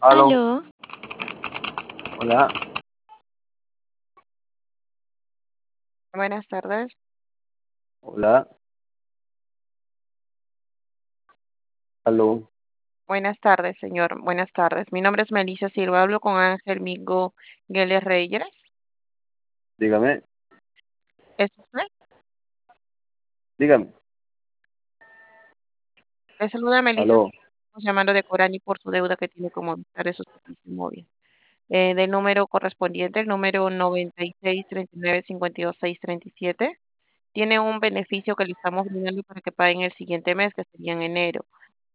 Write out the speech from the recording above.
Aló, Aló, hola, Buenas tardes. hola, aló, Buenas tardes, señor. Buenas tardes. Mi nombre es Melissa Silva. Hablo con Ángel Mingo Gueles Reyes. dígame, ¿Es usted? dígame, Le saluda Melissa aló, Silva. Estamos llamando de Corani por su deuda que tiene como Movistar de su servicio móvil. Del número correspondiente, el número 9639523637. Tiene un beneficio que le estamos brindando para que paguen el siguiente mes, que sería en enero.